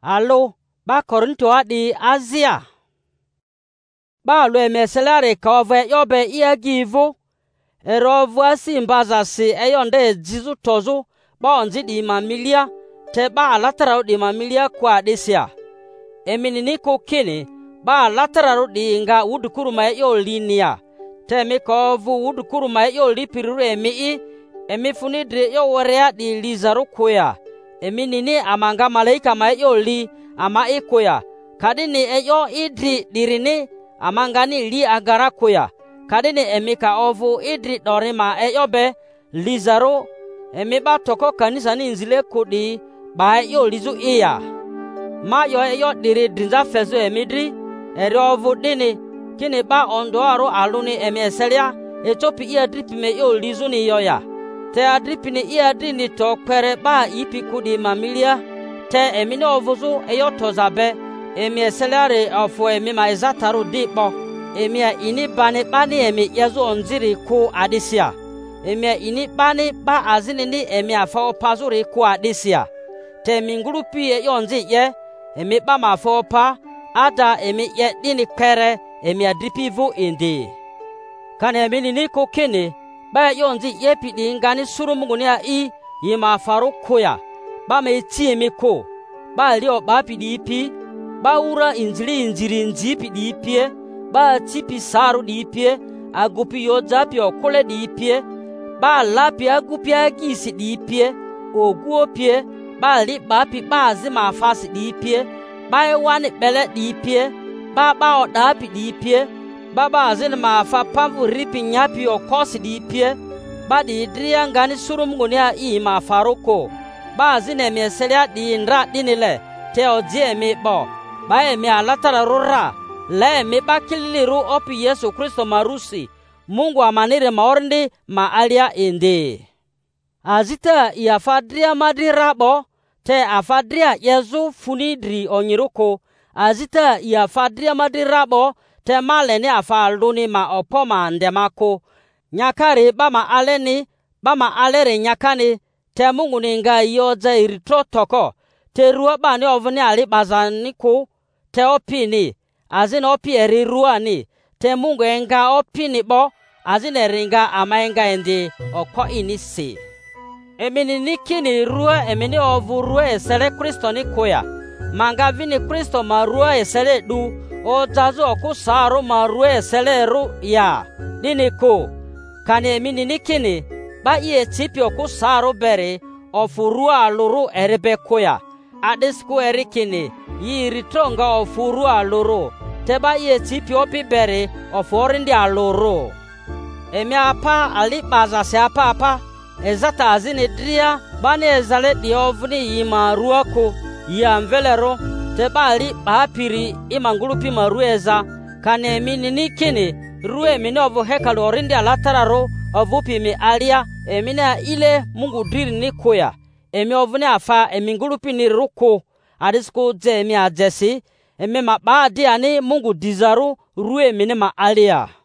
Alo, ba Korinto adi Asia. Ba lo emeselare ka ove yobe iya givo. Erovu asimbaza si eyonde jizu tozu ba onzi di mamilia te ba latara di mamilia kwa disia. Eminini ko kini ba latara di nga wudukuru ma yo linia. Te mi ko vu wudukuru ma yo lipiru emi funidri yo worea di lizaru kuya. Eminini amanga malaika ma yo li ama ikuya. Kadini eyo idri dirini amangani li agara kuya. Kadini emika ovu idri dorima eyobe lizaru emiba toko kanisa ni nzile kudi ba yo lizu iya. Ma yo eyo diri drinza fezu emidri eri ovu dini kini ba ondoaro aluni emi eselia etopi iya dripi me yo lizu ni yoya. Te adripi ni iya drini to kwere ba ipi kudi mamilia te emini ovuzu eyo tozabe emi eseliare ofu emi ma ezataru dipo emia ini bani emi yezu onziri ku adisia. Emia ini bani ba azini ni emi afao pazuri ku adisia. Te mingurupi yonzi ye emi ba mafao pa ada emi ye dini kere emi adripi vu indi. Kane emi nini ku kini ba yonzi ye pidi ngani surumunguni ya yima faru kuya. Ba me iti emi ku ba lio ba pidi ipi ba ura injiri nji pidi ipie ba tipi saru di ipie agupi yojapi okule di ipie ba lapi agupi agisi di ipie oguo pie ba li bapi ba azima afasi di ipie ba ewani bele di ipie ba odapi di ipie ba azini maafa pamvu ripi nyapi okosi di ipie ba di idria ngani surumunguni ya ma faruko ba azini emieselia di nra dinile te ojie mi bo ba emi alatara rura le mi bakiliru opi Yesu Kristo marusi Mungu amanire maorndi maalia indi. Azita iafadria madirabo te afadria Yesu funidri onyiruko. Azita iafadria madirabo te maleni afalduni ma opoma ndemako. Nyakari bama aleni bama alere nyakani te Mungu ninga yoza iritro toko. Te ruwa bani ovuni alibazaniku te opini. Azin opi eri ruani te Mungu enga opini bo azin eringa ama enga endi oko inisi. Emini nikini rua emini ovu rua esele Kristo ni kuya. Manga vini Kristo ma rua esele du o jazu oku saru ma rua esele ru ya. Nini ku kani emini nikini ba iye tipi oku saru beri ofu rua aluru erebe kuya. Adisku erikini yi ritronga ofu rua aluru. Teba iye tipi opi beri oforindi aluru. Emi apa alibaza se apa ezata azini dria bani ezale di ovni yima ruako yamvelero teba ali bapiri imangulupi marueza kane emini nikini rue mini ovu hekalu orindi alatararo ovupi mi alia emina ile Mungu diri ni kuya emi ovni afa emingulupi ni ruko adisku je emi ajesi emi mabaadi ani Mungu dizaru rue mini ma alia.